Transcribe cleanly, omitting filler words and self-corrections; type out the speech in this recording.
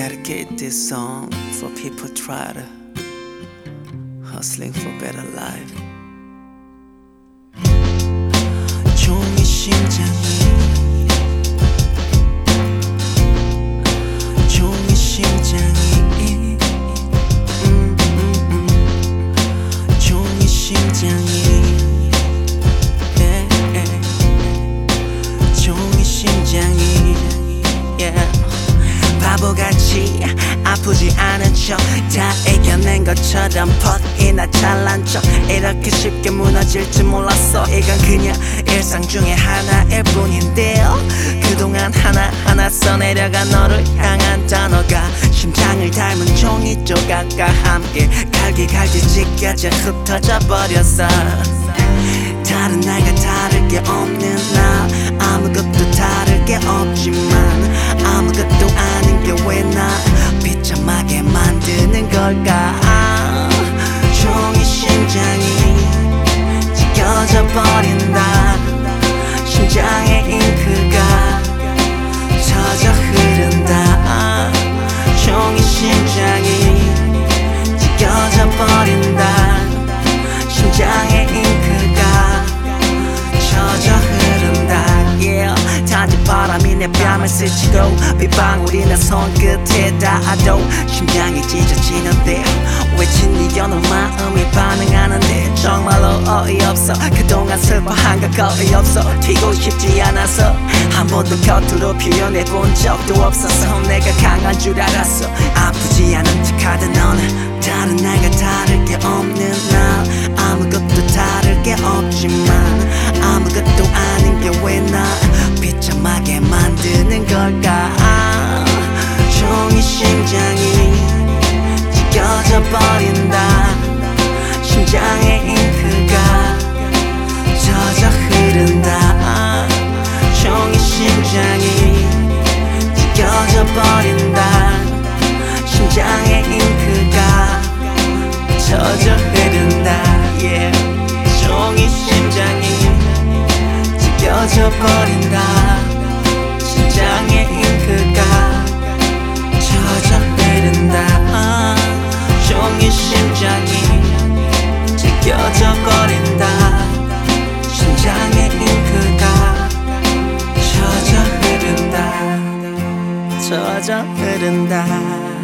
dedicate this song for people try to hustling for better life. 종이 심장이 종이 심장이 종이 심장이 종이 심장이 바보같이 아프지 않은 척 다 이겨낸 것처럼 퍽이나 잘난 척 이렇게 쉽게 무너질 줄 몰랐어. 이건 그냥 일상 중에 하나일 뿐인데요. 그동안 하나하나 써내려간 너를 향한 단어가 심장을 닮은 종이 조각과 함께 갈기갈기 찢겨져 흩어져 버렸어. 다른 날과 다를 게 없는 날 아무것도 다를 게 없지만 아무것도 아닌 게 왜 나 비참하게 만드는 걸까. 종이 심장이 찢겨져 버린다. 심장의 잉크가 젖어 흐른다. 종이 심장이 찢겨져 버린다. 심장의 잉크가 젖어 흐른다. 타진 바람이 내 뺨을 스치고 빗방울이 나 손끝에 닿아도 심장이 찢어지는데 외친 네 연어 마음이 반응하는데 정말로 어이없어. 그동안 슬퍼한 거 거의 없어. 튀고 싶지 않아서 한 번도 겉으로 표현해 본 적도 없어서 내가 강한 줄 알았어. 아프지 않은 척하던 너는 다른 날과 다를 게 없는 날 아무것도 다를 게 없지만 아무것도 아닌 게 왜 나 비참하게 만드는 걸까. 종이 심장이 찢겨져 버린다. 심장의 잉크가 젖어 흐른다. 종이 심장이 찢겨져 버린다. 심장의 잉크가 젖어 흐른다. 종이 심장이 찢겨져 버린다. 심장의 잉크가 젖어 흐른다. 종이 심장이 찢겨져 버린다. 심장의 잉크가 젖어 흐른다. 젖어 흐른다.